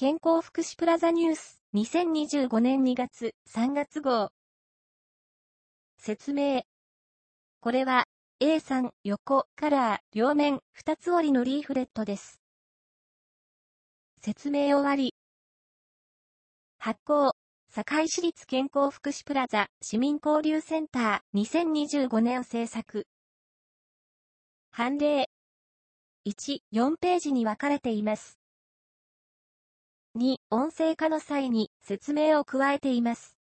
健康福祉プラザニュース2025年2月3月号説明これは A3 横カラー両面2つ折りのリーフレットです。説明終わり。発行堺市立健康福祉プラザ市民交流センター2025年制作判例1、4ページに分かれています。2、音声化の際に説明を加えています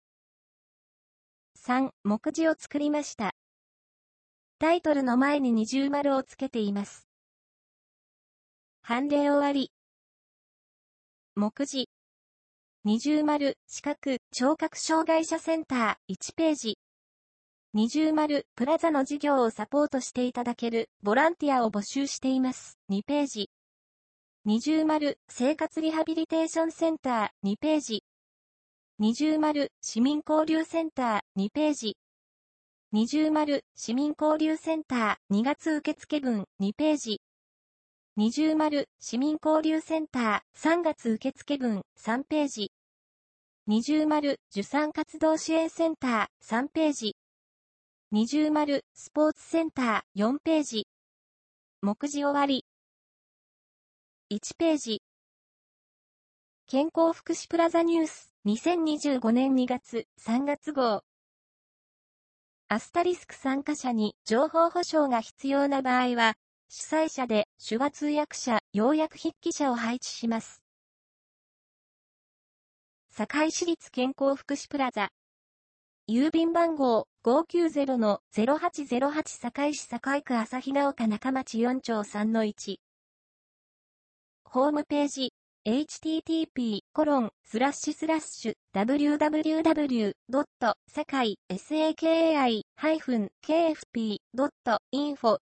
。3、目次を作りました。タイトルの前に二重丸をつけています。判例終わり。目次。二重丸、視覚、聴覚障害者センター、1ページ。二重丸、プラザの事業をサポートしていただける、ボランティアを募集しています。2ページ。二重丸、生活リハビリテーションセンター、2ページ。二重丸、市民交流センター、2ページ。二重丸、市民交流センター、2月受付分、2ページ。二重丸、市民交流センター、3月受付分、3ページ。二重丸、受産活動支援センター、3ページ。二重丸、スポーツセンター、4ページ。目次終わり。1ページ。健康福祉プラザニュース、2025年2月、3月号。アスタリスク参加者に情報保障が必要な場合は、主催者で手話通訳者、要約筆記者を配置します。堺市立健康福祉プラザ。郵便番号590-0808堺市堺区旭ヶ丘中町4丁3-1。ホームページ。http://www.sakai-kfp.info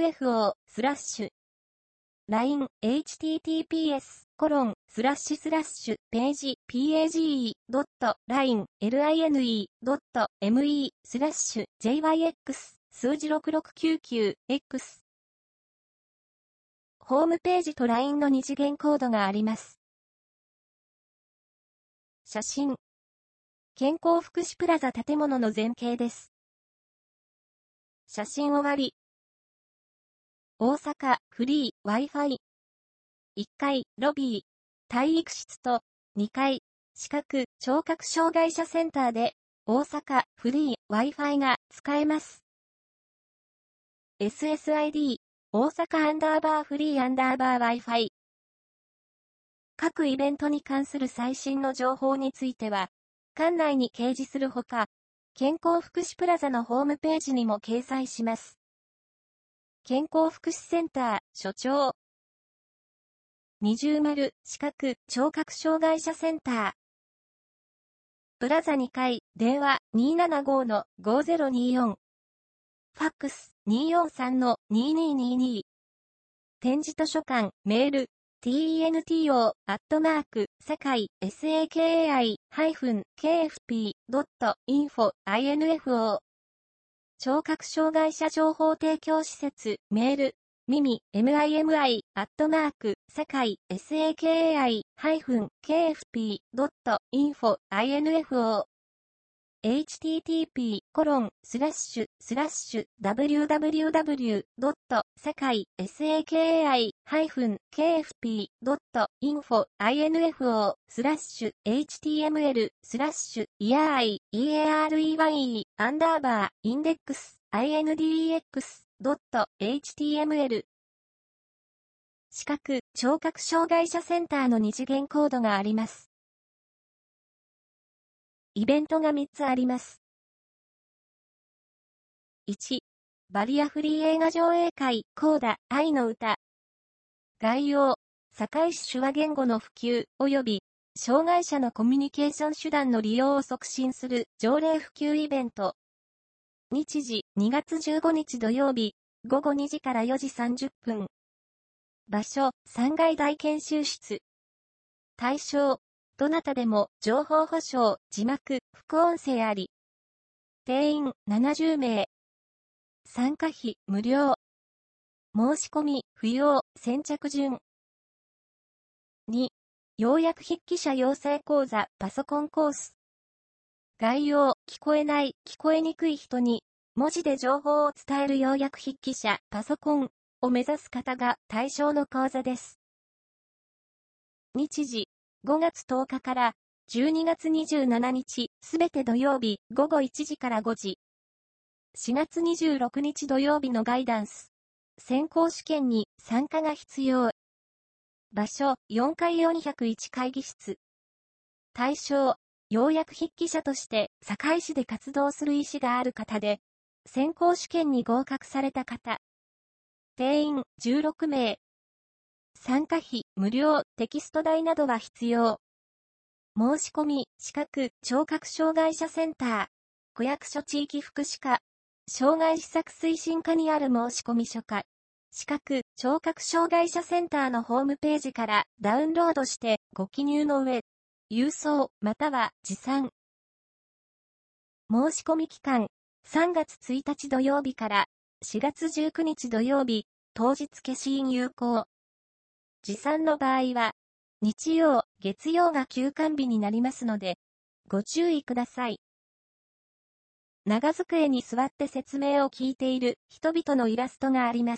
LINE https://page page.line.me.me/jyx 数字6699Xホームページと LINE の二次元コードがあります。写真。健康福祉プラザ建物の前景です。写真終わり。大阪フリー Wi-Fi。1階ロビー、体育室と2階視覚聴覚障害者センターで大阪フリー Wi-Fi が使えます。SSID大阪フリーWi-Fi 各イベントに関する最新の情報については、館内に掲示するほか、健康福祉プラザのホームページにも掲載します。健康福祉センター、所長。二重丸、視覚、聴覚障害者センター。プラザ2階、電話275-5024。ファックス243-2222。展示図書館、メール、tento@sakai-kfp.info聴覚障害者情報提供施設、メール、mimi@sakai-kfp.info www.sakai-kfp.info-html/early-index-index.html 視覚、聴覚障害者センターの二次元コードがあります。イベントが3つあります。1、バリアフリー映画上映会、コーダ、愛の歌。概要、堺市手話言語の普及、及び、障害者のコミュニケーション手段の利用を促進する条例普及イベント。日時、2月15日土曜日、午後2時から4時30分。場所、3階大研修室。対象、どなたでも情報保障、字幕、副音声あり。定員70名。参加費無料。申し込み不要先着順。2、 要約筆記者養成講座パソコンコース。概要、聞こえない、聞こえにくい人に、文字で情報を伝える要約筆記者パソコンを目指す方が対象の講座です。日時、5月10日から12月27日、すべて土曜日、午後1時から5時。4月26日土曜日のガイダンス。選考試験に参加が必要。場所、4階401会議室。対象、要約筆記者として堺市で活動する意思がある方で、選考試験に合格された方。定員16名。参加費無料、テキスト代などは必要。申し込み、視覚、聴覚障害者センター、区役所地域福祉課、障害施策推進課にある申し込み書か、視覚、聴覚障害者センターのホームページからダウンロードしてご記入の上、郵送または持参。申し込み期間、3月1日土曜日から4月19日土曜日、当日消印有効。持参の場合は、日曜、月曜が休館日になりますので、ご注意ください。長机に座って説明を聞いている人々のイラストがあります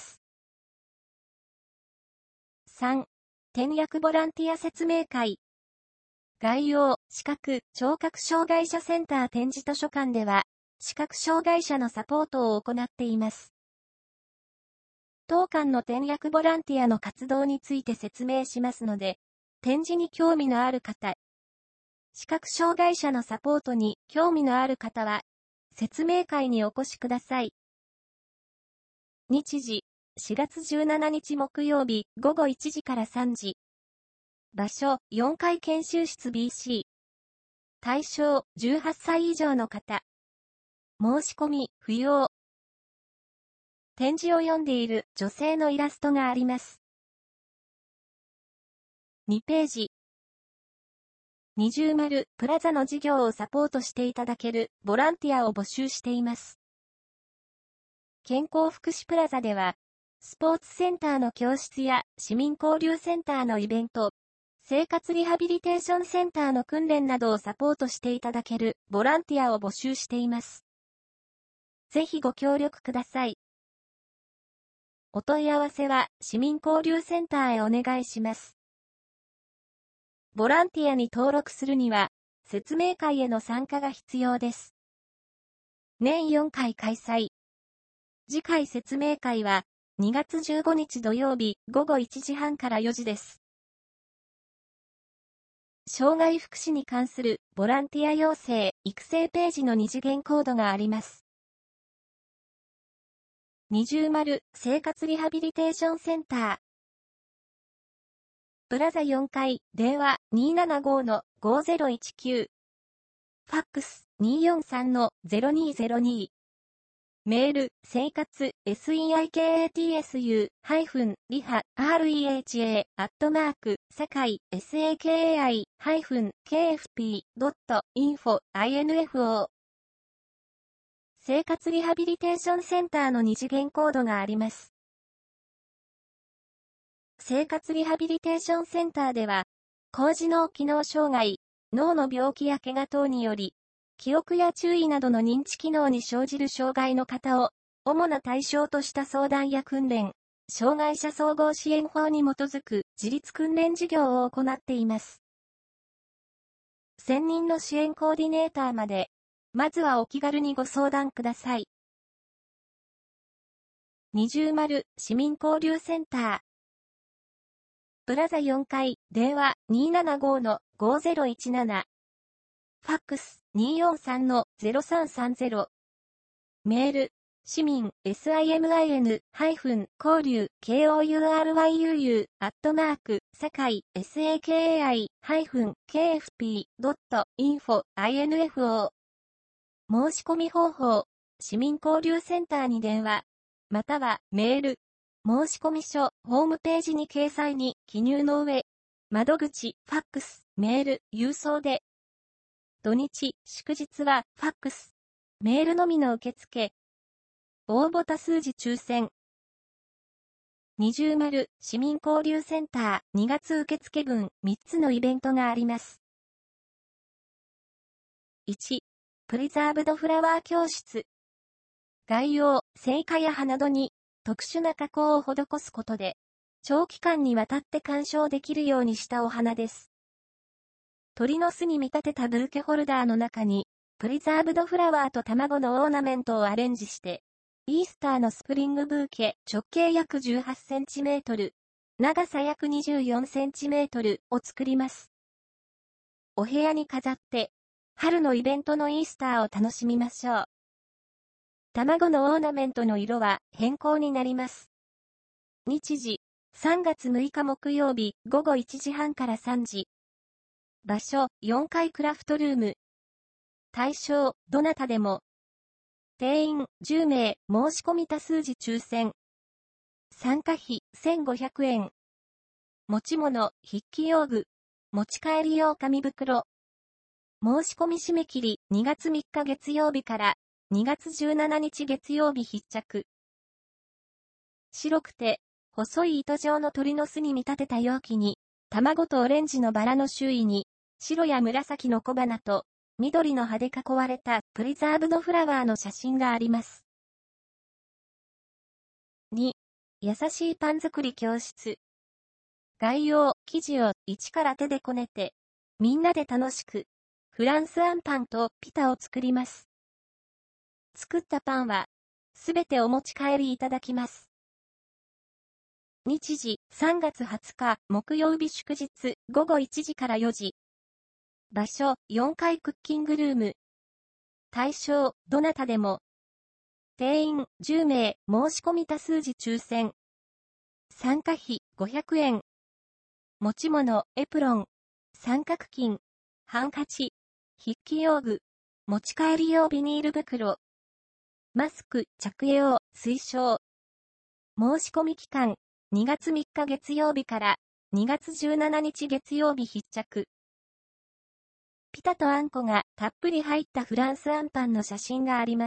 。3. 転訳ボランティア説明会。概要、視覚、聴覚障害者センター展示図書館では、視覚障害者のサポートを行っています。当館の転訳ボランティアの活動について説明しますので、展示に興味のある方、視覚障害者のサポートに興味のある方は、説明会にお越しください。日時、4月17日木曜日午後1時から3時。場所、4階研修室 BC。対象、18歳以上の方。申し込み、不要。展示を読んでいる女性のイラストがあります。2ページ。二重丸プラザの事業をサポートしていただけるボランティアを募集しています。健康福祉プラザでは、スポーツセンターの教室や市民交流センターのイベント、生活リハビリテーションセンターの訓練などをサポートしていただけるボランティアを募集しています。ぜひご協力ください。お問い合わせは市民交流センターへお願いします。ボランティアに登録するには、説明会への参加が必要です。年4回開催。次回説明会は、2月15日土曜日午後1時半から4時です。障害福祉に関するボランティア養成育成ページの二次元コードがあります。二重丸生活リハビリテーションセンター。プラザ4階、電話 275-5019。ファックス 243-0202。メール、生活、seikatsu-reha-reha、sakai、sakai-kfp.info、info。生活リハビリテーションセンターの二次元コードがあります。生活リハビリテーションセンターでは、高次脳機能障害、脳の病気や怪我等により、記憶や注意などの認知機能に生じる障害の方を、主な対象とした相談や訓練、障害者総合支援法に基づく自立訓練事業を行っています。専任の支援コーディネーターまで、まずはお気軽にご相談ください。二重丸市民交流センター。プラザ4階、電話 275-5017。ファックス 243-0330。メール、市民、simin-交流、kouri-sakai-kfp.info、info。申し込み方法、市民交流センターに電話、またはメール、申し込み書、ホームページに掲載に記入の上、窓口、ファックス、メール、郵送で、土日、祝日は、ファックス、メールのみの受付。応募多数時抽選。 二重丸市民交流センター2月受付分3つのイベントがあります。1、プリザーブドフラワー教室。概要、生花や葉などに特殊な加工を施すことで、長期間にわたって鑑賞できるようにしたお花です。鳥の巣に見立てたブーケホルダーの中に、プリザーブドフラワーと卵のオーナメントをアレンジして、イースターのスプリングブーケ直径約18センチメートル、長さ約24センチメートルを作ります。お部屋に飾って、春のイベントのイースターを楽しみましょう。卵のオーナメントの色は変更になります。日時、3月6日木曜日午後1時半から3時。場所、4階クラフトルーム。対象、どなたでも。定員、10名、申し込み多数時抽選。参加費、1500円。持ち物、筆記用具。持ち帰り用紙袋。申し込み締め切り、2月3日月曜日から2月17日月曜日必着。白くて、細い糸状の鳥の巣に見立てた容器に、卵とオレンジのバラの周囲に、白や紫の小花と、緑の葉で囲われたプリザーブドフラワーの写真があります。2、優しいパン作り教室。概要、生地を一から手でこねて、みんなで楽しく、フランスあんパンとピタを作ります。作ったパンは、すべてお持ち帰りいただきます。日時、3月20日、木曜日祝日、午後1時から4時。場所、4階クッキングルーム。対象、どなたでも。定員、10名、申し込み多数時抽選。参加費、500円。持ち物、エプロン。三角巾。ハンカチ。筆記用具。持ち帰り用ビニール袋。マスク、着用、推奨。申し込み期間、2月3日月曜日から2月17日月曜日必着。ピタとあんこがたっぷり入ったフランスあんパンの写真があります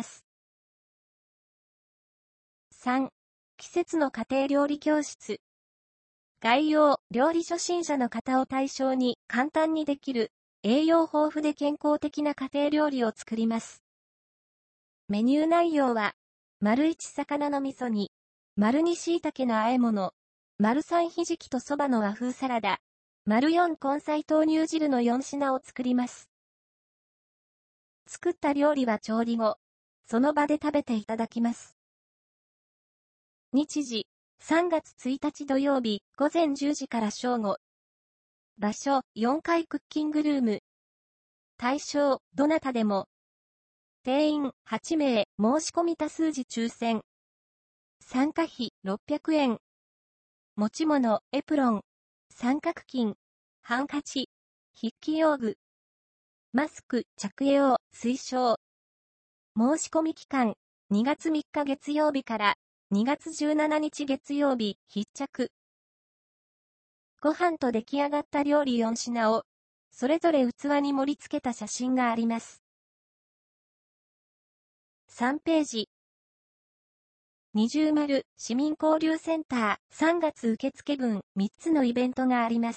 。3、季節の家庭料理教室。概要、料理初心者の方を対象に簡単にできる栄養豊富で健康的な家庭料理を作ります。メニュー内容は、丸1魚の味噌煮、丸2椎茸の和え物、丸3ひじきとそばの和風サラダ、丸4根菜豆乳汁の4品を作ります。作った料理は調理後、その場で食べていただきます。日時、3月1日土曜日、午前10時から正午。場所、4階クッキングルーム。対象、どなたでも。定員、8名、申し込み多数時抽選。参加費、600円。持ち物、エプロン。三角巾。ハンカチ。筆記用具。マスク、着用、推奨。申し込み期間、2月3日月曜日から2月17日月曜日必着。ご飯と出来上がった料理4品を、それぞれ器に盛り付けた写真があります。3ページ。二重丸市民交流センター3月受付分3つのイベントがあります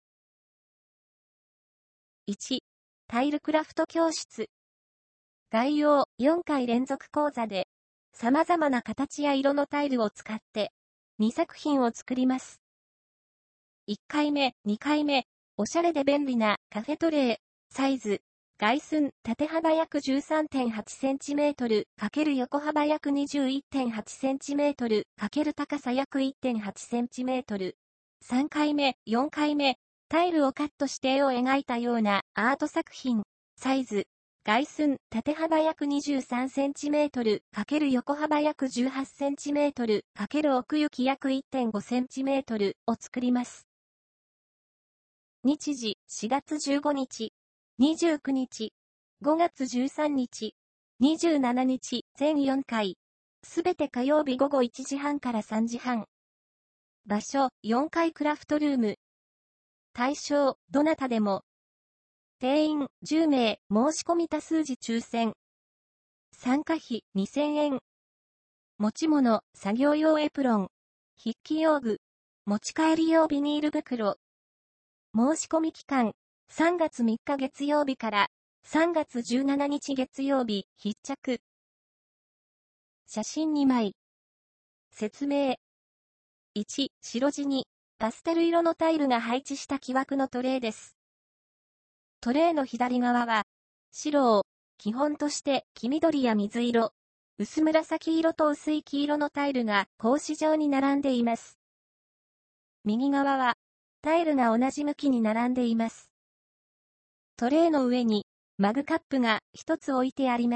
。1、タイルクラフト教室。概要、4回連続講座で、様々な形や色のタイルを使って、2作品を作ります。1回目、2回目、おしゃれで便利なカフェトレー、サイズ、外寸、縦幅約 13.8cm ×横幅約 21.8cm ×高さ約 1.8cm。3回目、4回目、タイルをカットして絵を描いたようなアート作品、サイズ、外寸、縦幅約 23cm ×横幅約 18cm × 奥行き約 1.5cm を作ります。日時、4月15日、29日、5月13日、27日、全4回。すべて火曜日午後1時半から3時半。場所、4階クラフトルーム。対象、どなたでも。定員、10名、申し込み多数時抽選。参加費、2000円。持ち物、作業用エプロン。 筆記用具、持ち帰り用ビニール袋。申し込み期間、3月3日月曜日から3月17日月曜日、必着。写真2枚。説明。1、白地に、パステル色のタイルが配置した木枠のトレイです。トレイの左側は、白を、基本として黄緑や水色、薄紫色と薄い黄色のタイルが格子状に並んでいます。右側は、タイルが同じ向きに並んでいます。トレイの上に、マグカップが一つ置いてあります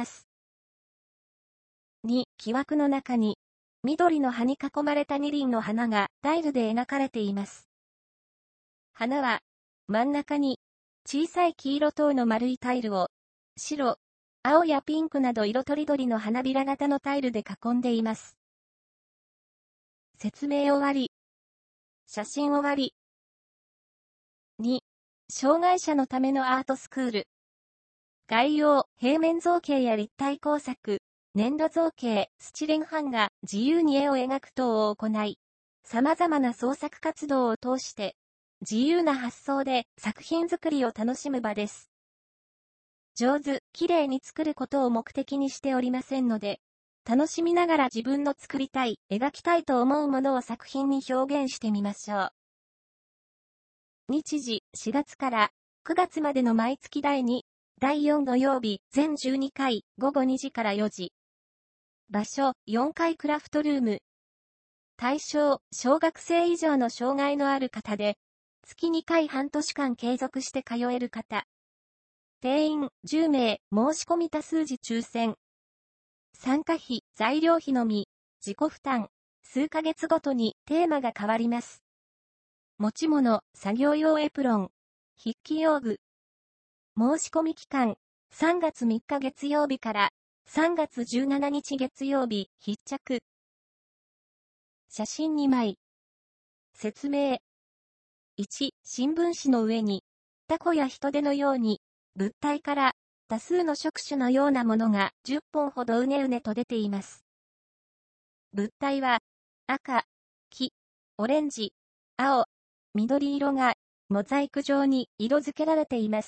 。2、木枠の中に、緑の葉に囲まれた2輪の花がタイルで描かれています。花は、真ん中に、小さい黄色等の丸いタイルを、白、青やピンクなど色とりどりの花びら型のタイルで囲んでいます。説明終わり。写真終わり。2、障害者のためのアートスクール。概要、平面造形や立体工作、粘土造形、スチレン版が自由に絵を描く等を行い、様々な創作活動を通して、自由な発想で作品作りを楽しむ場です。上手、綺麗に作ることを目的にしておりませんので、楽しみながら自分の作りたい、描きたいと思うものを作品に表現してみましょう。日時、4月から9月までの毎月第2、第4土曜日、全12回、午後2時から4時。場所、4階クラフトルーム。対象、小学生以上の障害のある方で、月2回半年間継続して通える方。定員、10名、申し込み多数時抽選。参加費、材料費のみ、自己負担。数ヶ月ごとにテーマが変わります。持ち物、作業用エプロン。筆記用具。申し込み期間、3月3日月曜日から3月17日月曜日、必着。写真2枚。説明。1、新聞紙の上に、タコや人手のように、物体から多数の触手のようなものが10本ほどうねうねと出ています。物体は、赤、黄、オレンジ、青、緑色が、モザイク状に色付けられています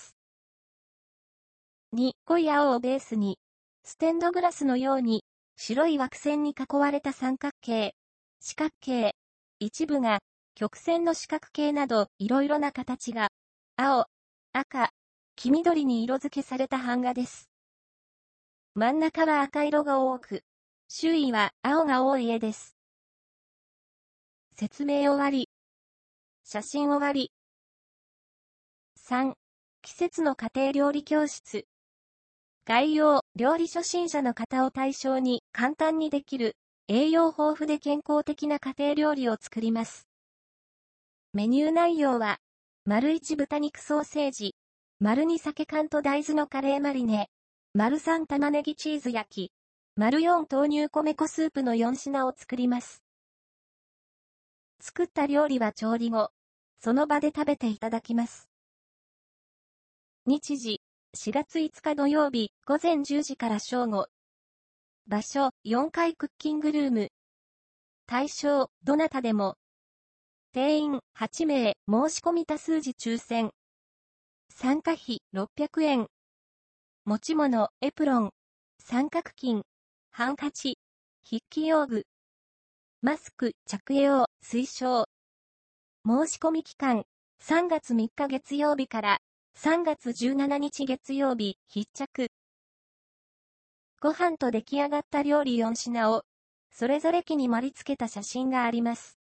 。2、濃い青をベースに、ステンドグラスのように、白い枠線に囲われた三角形、四角形、一部が、曲線の四角形など、いろいろな形が、青、赤、黄緑に色付けされた版画です。真ん中は赤色が多く、周囲は青が多い絵です。説明終わり。写真終わり。3、季節の家庭料理教室。概要、料理初心者の方を対象に簡単にできる、栄養豊富で健康的な家庭料理を作ります。メニュー内容は、丸1豚肉ソーセージ、丸2鮭缶と大豆のカレーマリネ、丸3玉ねぎチーズ焼き、丸4豆乳米粉スープの4品を作ります。作った料理は調理後、その場で食べていただきます。日時、4月5日土曜日、午前10時から正午。場所、4階クッキングルーム。対象、どなたでも。定員、8名、申し込み多数時抽選。参加費、600円。持ち物、エプロン。三角巾。ハンカチ。筆記用具。マスク、着用、推奨。申し込み期間、3月3日月曜日から3月17日月曜日、必着。ご飯と出来上がった料理4品を、それぞれ機に盛り付けた写真があります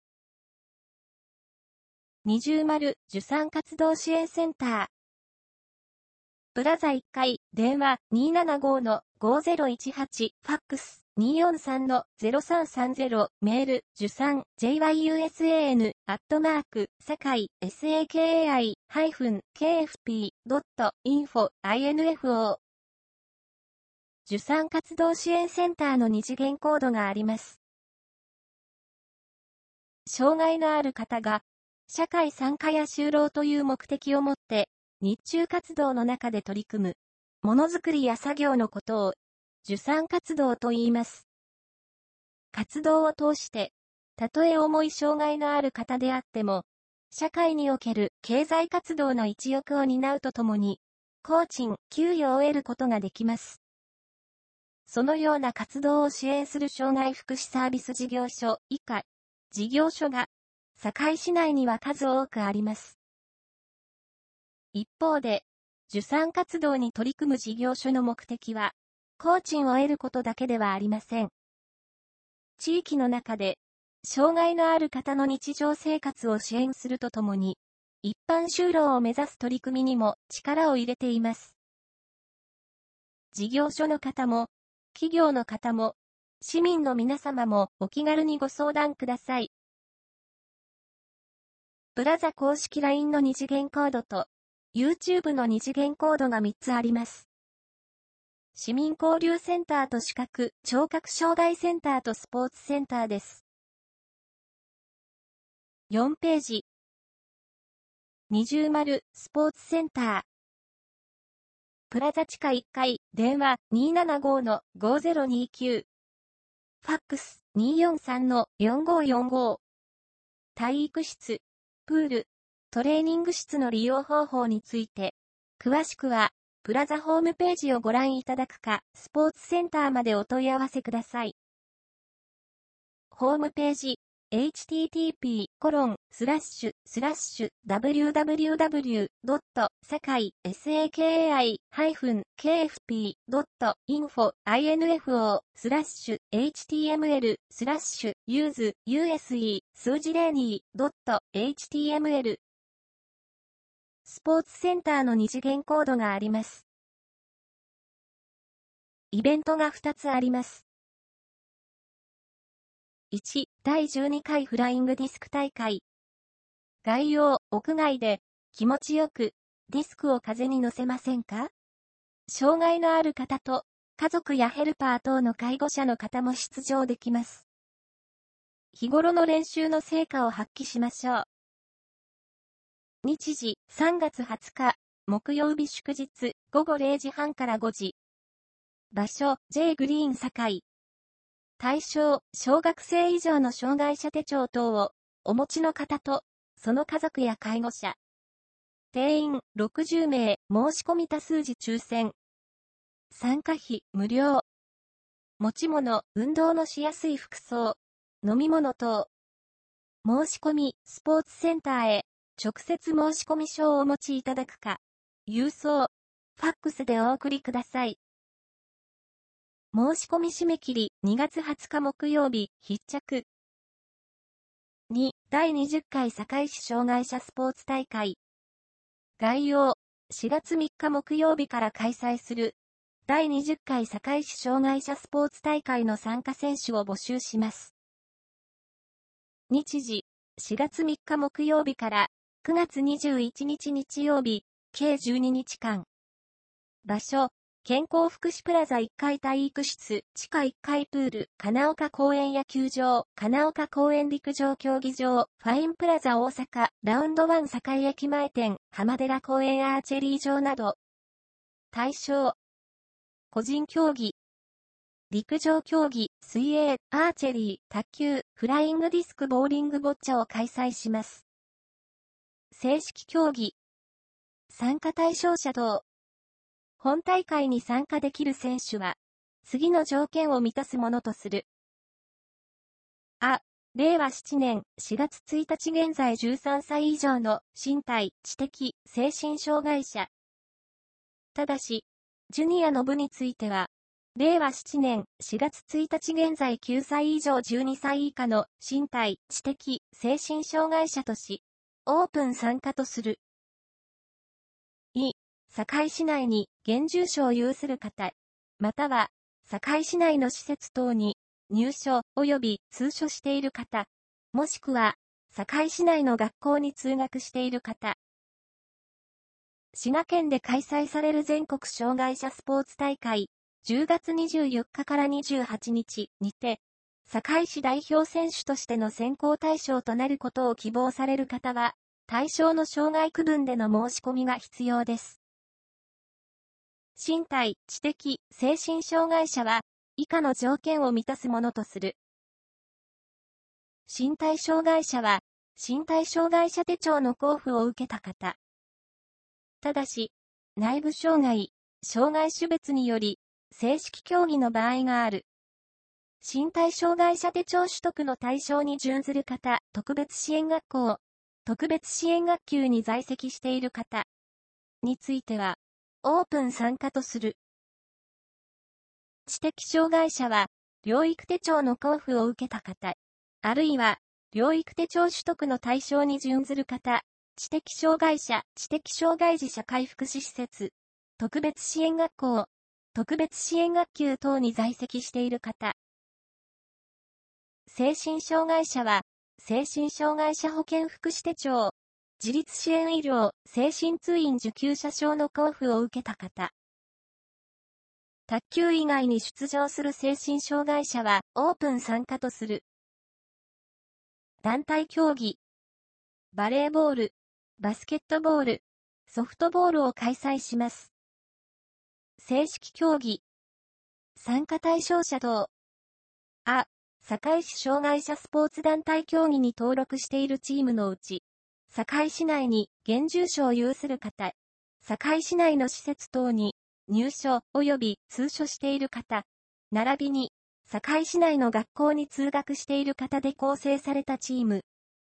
。20-受産活動支援センター。プラザ1階、電話 275-5018、ファックス 243-0330、メール、受産、jyusan、sakai、sakai-kfp.info、info。受産活動支援センターの2次元コードがあります。障害のある方が、社会参加や就労という目的をもって、日中活動の中で取り組む、ものづくりや作業のことを、受産活動と言います。活動を通して、 たとえ重い障害のある方であっても、社会における経済活動の一翼を担うとともに、工賃、給与を得ることができます。そのような活動を支援する障害福祉サービス事業所以下、事業所が、堺市内には数多くあります。一方で、受産活動に取り組む事業所の目的は、工賃を得ることだけではありません。地域の中で、障害のある方の日常生活を支援するとともに、一般就労を目指す取り組みにも力を入れています。事業所の方も、企業の方も、市民の皆様もお気軽にご相談ください。プラザ公式 LINE の二次元コードと、YouTube の二次元コードが3つあります。市民交流センターと視覚・聴覚障害センターとスポーツセンターです。4ページ。20スポーツセンター。プラザ地下1階、電話 275-5029。ファックス 243-4545。体育室、プール、トレーニング室の利用方法について、詳しくは、プラザホームページをご覧いただくか、スポーツセンターまでお問い合わせください。ホームページ、http://www.sakai-kfp.info info-html/use数字02.html スポーツセンターの二次元コードがあります。イベントが2つあります。1、第12回フライングディスク大会。概要、屋外で、気持ちよく、ディスクを風に乗せませんか？障害のある方と、家族やヘルパー等の介護者の方も出場できます。日頃の練習の成果を発揮しましょう。日時、3月20日、木曜日祝日、午後0時半から5時。場所、J グリーン堺。対象、小学生以上の障害者手帳等をお持ちの方と、その家族や介護者。定員60名、申し込み多数時抽選。参加費無料。持ち物、運動のしやすい服装、飲み物等。申し込み、スポーツセンターへ、直接申し込み書をお持ちいただくか、郵送、ファックスでお送りください。申し込み締め切り2月20日木曜日必着。2、第20回堺市障害者スポーツ大会。概要、4月3日木曜日から開催する第20回堺市障害者スポーツ大会の参加選手を募集します。日時、4月3日木曜日から9月21日日曜日、計12日間。場所、健康福祉プラザ1階体育室、地下1階プール、金岡公園野球場、金岡公園陸上競技場、ファインプラザ大阪、ラウンド1堺駅前店、浜寺公園アーチェリー場など。対象。個人競技。陸上競技、水泳、アーチェリー、卓球、フライングディスクボーリングボッチャを開催します。正式競技。参加対象者等。本大会に参加できる選手は、次の条件を満たすものとする。あ、令和7年4月1日現在13歳以上の身体、知的、精神障害者。ただし、ジュニアの部については、令和7年4月1日現在9歳以上12歳以下の身体、知的、精神障害者とし、オープン参加とする。堺市内に現住所を有する方、または堺市内の施設等に入所及び通所している方、もしくは堺市内の学校に通学している方。滋賀県で開催される全国障害者スポーツ大会、10月24日から28日にて、堺市代表選手としての選考対象となることを希望される方は、対象の障害区分での申し込みが必要です。身体、知的、精神障害者は、以下の条件を満たすものとする。 身体障害者は、身体障害者手帳の交付を受けた方。ただし、内部障害、障害種別により、正式競技の場合がある。身体障害者手帳取得の対象に準ずる方、特別支援学校、特別支援学級に在籍している方については、オープン参加とする。知的障害者は、療育手帳の交付を受けた方、あるいは、療育手帳取得の対象に準ずる方、知的障害者、知的障害児社会福祉施設、特別支援学校、特別支援学級等に在籍している方。精神障害者は、精神障害者保健福祉手帳、自立支援医療、精神通院受給者証の交付を受けた方。卓球以外に出場する精神障害者は、オープン参加とする。団体競技。バレーボール、バスケットボール、ソフトボールを開催します。正式競技。参加対象者等。堺市障害者スポーツ団体競技に登録しているチームのうち、堺市内に現住所を有する方、堺市内の施設等に入所及び通所している方、並びに堺市内の学校に通学している方で構成されたチーム。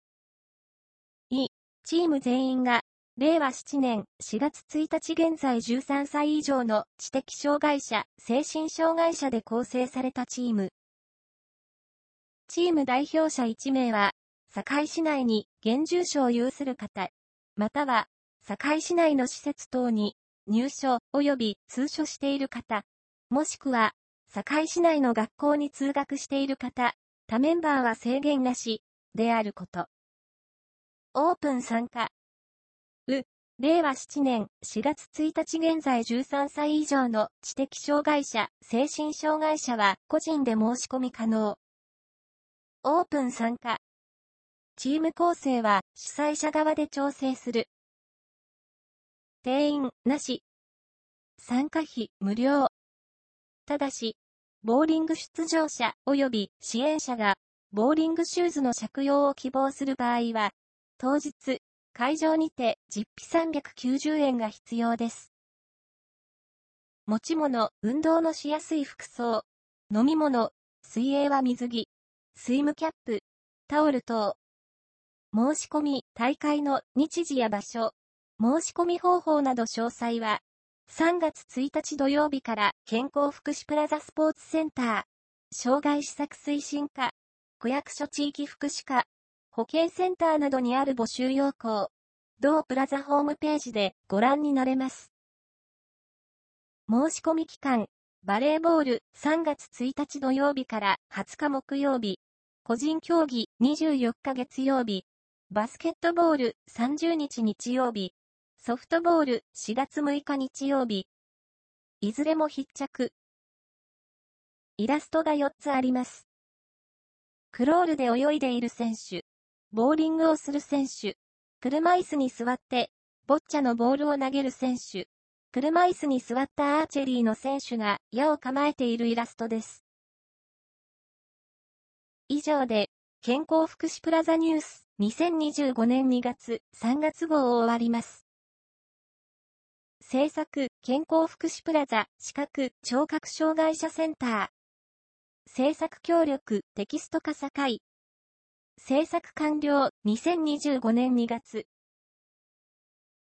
チーム全員が、令和7年4月1日現在13歳以上の知的障害者、精神障害者で構成されたチーム。チーム代表者1名は、堺市内に現住所を有する方、または、堺市内の施設等に入所及び通所している方、もしくは、堺市内の学校に通学している方、他メンバーは制限なし、であること。オープン参加。令和7年4月1日現在13歳以上の知的障害者、精神障害者は個人で申し込み可能。オープン参加。チーム構成は主催者側で調整する。定員なし。参加費無料。ただし、ボーリング出場者及び支援者がボーリングシューズの着用を希望する場合は、当日、会場にて実費390円が必要です。持ち物、運動のしやすい服装、飲み物、水泳は水着、スイムキャップ、タオル等。申し込み、大会の日時や場所、申し込み方法など詳細は、3月1日土曜日から健康福祉プラザスポーツセンター、障害施策推進課、区役所地域福祉課、保健センターなどにある募集要項、同プラザホームページでご覧になれます。申し込み期間、バレーボール3月1日土曜日から20日木曜日、個人競技24日月曜日、バスケットボール30日日曜日、ソフトボール4月6日日曜日。いずれも必着。イラストが4つあります。クロールで泳いでいる選手。ボーリングをする選手。車椅子に座って、ボッチャのボールを投げる選手。車椅子に座ったアーチェリーの選手が矢を構えているイラストです。以上で、健康福祉プラザニュース2025年2月3月号を終わります。制作、健康福祉プラザ、視覚、聴覚障害者センター。制作協力、テキスト化堺。制作完了、2025年2月。